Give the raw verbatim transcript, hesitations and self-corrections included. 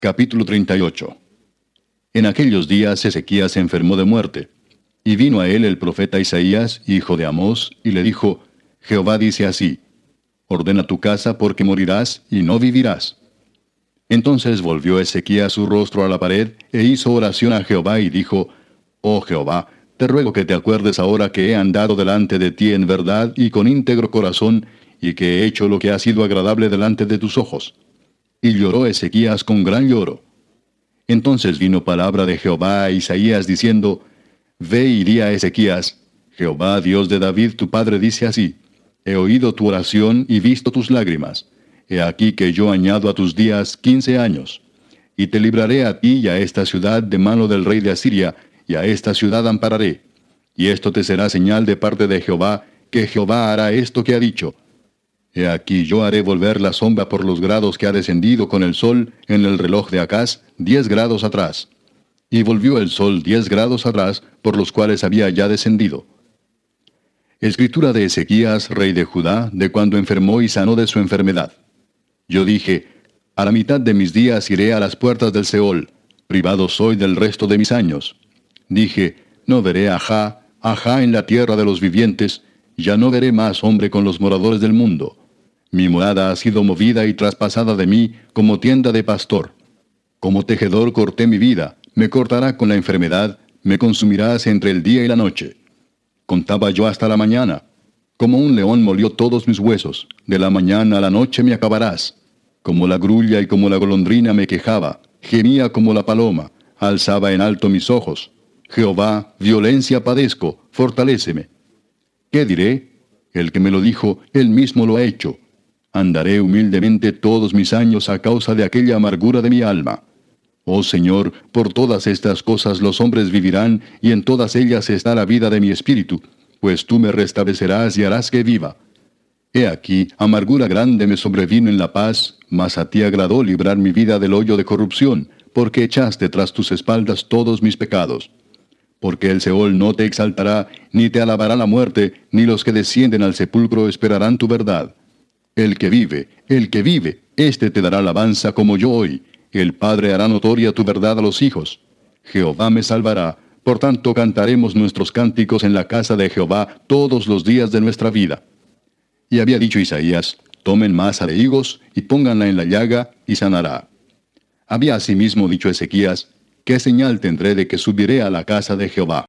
Capítulo treinta y ocho. En aquellos días Ezequías se enfermó de muerte, y vino a él el profeta Isaías, hijo de Amós, y le dijo: Jehová dice así: ordena tu casa, porque morirás y no vivirás. Entonces volvió Ezequías su rostro a la pared, e hizo oración a Jehová, y dijo: Oh Jehová, te ruego que te acuerdes ahora que he andado delante de ti en verdad y con íntegro corazón, y que he hecho lo que ha sido agradable delante de tus ojos. Y lloró Ezequías con gran lloro. Entonces vino palabra de Jehová a Isaías diciendo: Ve y di a Ezequías: Jehová, Dios de David tu padre, dice así: He oído tu oración y visto tus lágrimas. He aquí que yo añado a tus días quince años. Y te libraré a ti y a esta ciudad de mano del rey de Asiria, y a esta ciudad ampararé. Y esto te será señal de parte de Jehová, que Jehová hará esto que ha dicho. He aquí yo haré volver la sombra por los grados que ha descendido con el sol en el reloj de Acaz, diez grados atrás. Y volvió el sol diez grados atrás, por los cuales había ya descendido. Escritura de Ezequías, rey de Judá, de cuando enfermó y sanó de su enfermedad. Yo dije: a la mitad de mis días iré a las puertas del Seol, privado soy del resto de mis años. Dije: no veré ajá, ajá en la tierra de los vivientes, ya no veré más hombre con los moradores del mundo. Mi morada ha sido movida y traspasada de mí como tienda de pastor. Como tejedor corté mi vida, me cortará con la enfermedad, me consumirás entre el día y la noche. Contaba yo hasta la mañana. Como un león molió todos mis huesos, de la mañana a la noche me acabarás. Como la grulla y como la golondrina me quejaba, gemía como la paloma, alzaba en alto mis ojos. Jehová, violencia padezco, fortaléceme. ¿Qué diré? El que me lo dijo, él mismo lo ha hecho. Andaré humildemente todos mis años a causa de aquella amargura de mi alma. Oh Señor, por todas estas cosas los hombres vivirán, y en todas ellas está la vida de mi espíritu, pues tú me restablecerás y harás que viva. He aquí, amargura grande me sobrevino en la paz, mas a ti agradó librar mi vida del hoyo de corrupción, porque echaste tras tus espaldas todos mis pecados. Porque el Seol no te exaltará, ni te alabará la muerte, ni los que descienden al sepulcro esperarán tu verdad. El que vive, el que vive, éste te dará alabanza como yo hoy. El Padre hará notoria tu verdad a los hijos. Jehová me salvará, por tanto cantaremos nuestros cánticos en la casa de Jehová todos los días de nuestra vida. Y había dicho Isaías: tomen masa de higos, y pónganla en la llaga, y sanará. Había asimismo dicho Ezequías: ¿qué señal tendré de que subiré a la casa de Jehová?